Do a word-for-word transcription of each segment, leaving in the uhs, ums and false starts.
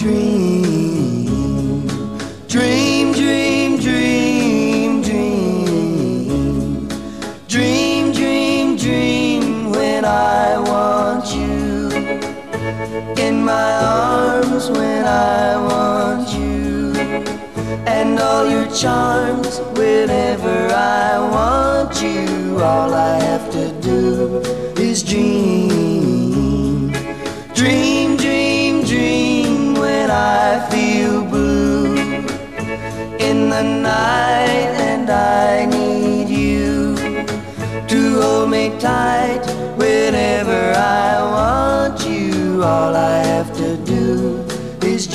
dream, dream, dream, dream, dream, dream, dream, dream when I want you in my arms, when I want you, and all your charms whenever I want you. All I have to do is dream, dream, dream, dream when I feel blue in the night and I need you to hold me tight whenever I want you. All I have to do is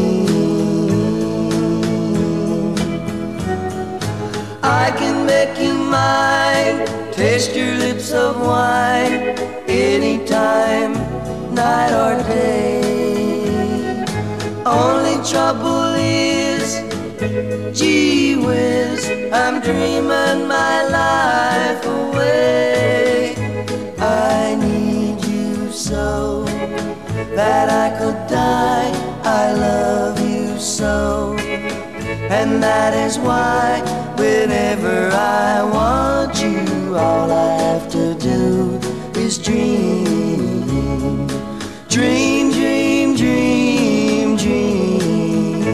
dream. I can make you mine, taste your lips of wine, anytime, night or day. Only trouble is, gee whiz, I'm dreaming my life away. I need you so that I could die. I love you so, and that is why whenever I want you, all I have to do is dream, dream, dream, dream, dream.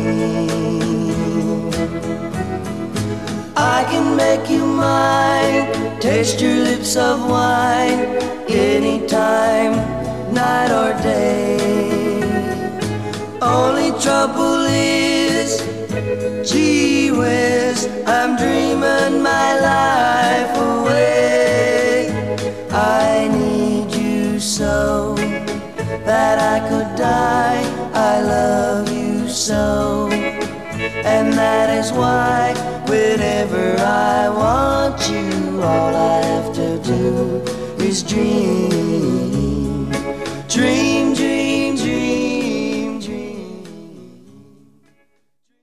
I can make you mine, taste your lips of wine, anytime, night or day. Only trouble is, gee whiz, I'm dreaming my life away. I need you so that I could die. I love you so, and that is why whenever I want you, all I have to do is dream.